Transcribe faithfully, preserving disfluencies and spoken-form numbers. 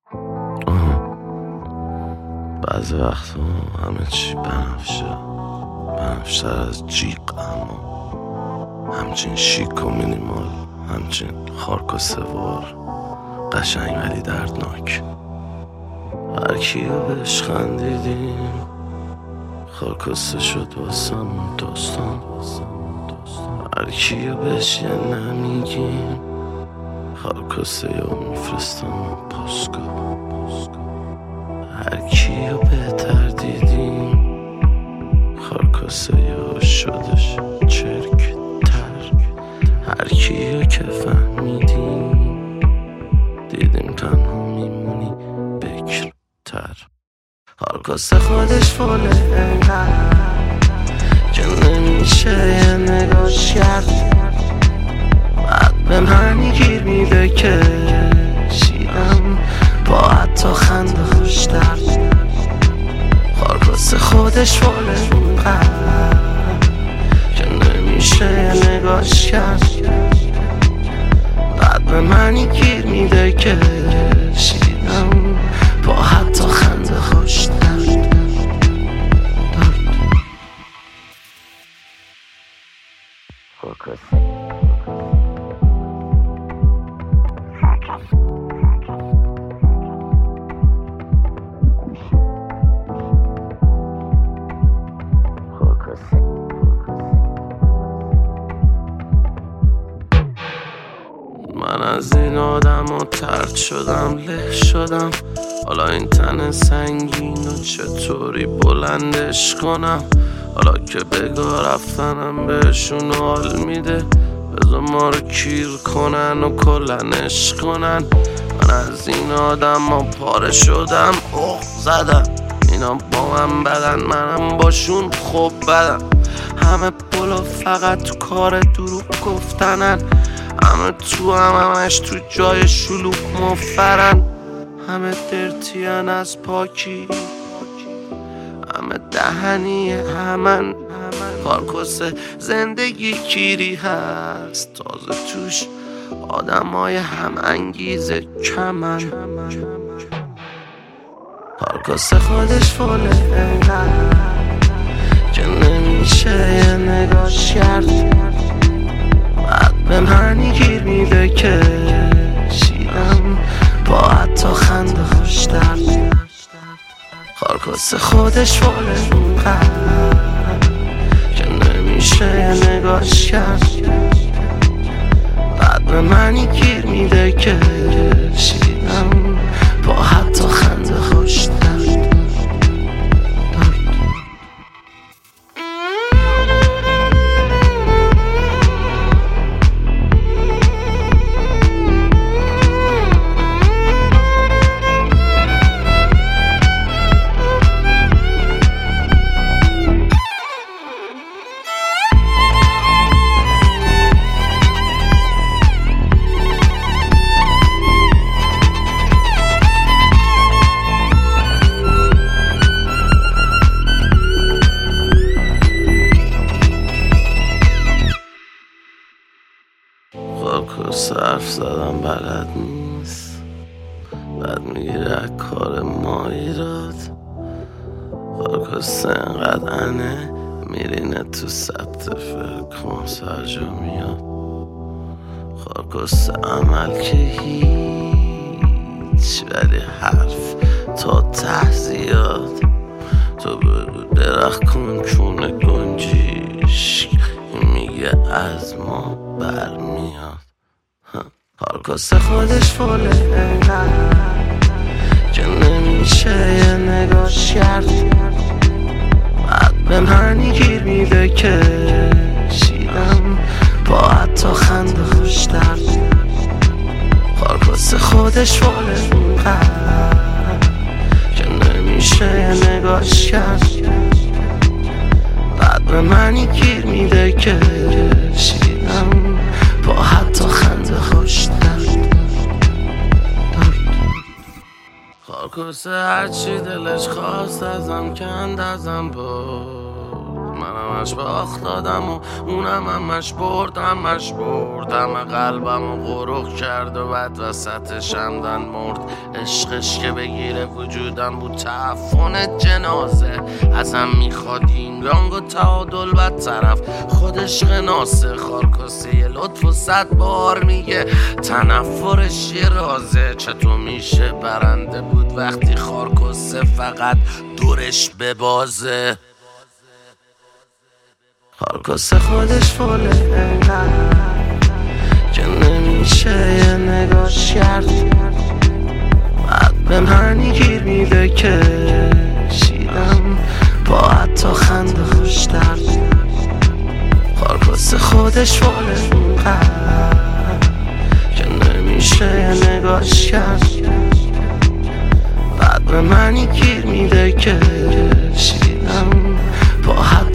بعضی وقتا همه چی بنفشه، بنفشتر از جیغ، اما همچین شیک و مینیمال، همچین خارک و سوار، قشنگ ولی دردناک. هر کیو بهش خندیدیم خاکسته شد واسم داستان. هر کیو بهش یه نمیگیم خاکسته یا میفرستم پاسکا. هر کیو بهتر دیدیم خاکسته یا شدش چرک تر. هر کیو که فهمیدیم دیدیم تنها میمونی بکر تر. خاکسته خودش فاله انقدر که نمیشه یه نگاش کرد. بعد به من گیر میده که شیدم با حتی خنده خوش درد. خاکسته خودش فاله انقدر که نمیشه یه نگاش کرد. بعد به من گیر میده که شیدم با حتی خنده خوش درد. من از این آدم ها طرد شدم، له شدم. حالا این تن سنگین و چطوری بلندش کنم؟ حالا که بگاه رفتنم بهشون حال میده، بذار ما رو کیر کنن و کلنش کنن. من از این آدم ها پاره شدم، اوه زدم. اینا با من بدن، منم باشون خوب بدم. همه پلا فقط تو کار دروغ گفتنن، همه تو هم همش تو جای شلوغ مفرن. همه درتین از پاکی، همه دهنی همن. خاکسته زندگی کیری هست، تازه توش آدم های هم انگیزه کمن. خاکسته خودش فاله انقدر که نمیشه یه نگاش کرد. بعد به من گیر میده که شیدم با حتی خنده خوش درد. خاکسته خودش فاله انقدر که نمیشه یه نگاش کرد. بعد به من گیر میده که شیدم با حتی خنده خوش درد. خاکسته حرف زدم بلد نیست، بعد میگیره کار ما ایراد. خاکسته انقدر انه میرینه تو ثبت فرکانس هر جا میاد. خاکسته عمل که هیچ، ولی حرف تا ته زیاد. تو بگو درخت کن چونه گنجیش، میگه از ما برمیاد. خاکسته خودش فاله انقدر که نمیشه یه نگاش کرد. بعد به من گیر میده که شیدم با حتی خنده خوش درد. خاکسته خودش فاله انقدر که نمیشه یه نگاش کرد. بعد به من گیر میده که شیدم با حتی خنده خوش درد. خاکسته هرچی دلش خواست ازم کند، ازم بود من همش باخت دادم و اونم همش بردم مش بردم قلبم و غرق کرد و بعد وسطش همدن مرد. عشقش که بگیره وجودم بود تعفن جنازه. ازم میخواد این رنگ و تعادل بد طرف خودش قناسه. خارکاسه یه لطف و صد بار میگه تنفرش یه رازه. چطور میشه برنده بود وقتی خارکاسه فقط دورش ببازه. خارکاسه خودش فوله انقدر که نمیشه یه نگاش کرد. بعد به من گیر میده که شیدم با حتی خنده خوش درد. خارکاسه خودش فوله انقدر که نمیشه یه نگاش کرد. بعد به من گیر میده که شیدم با حتی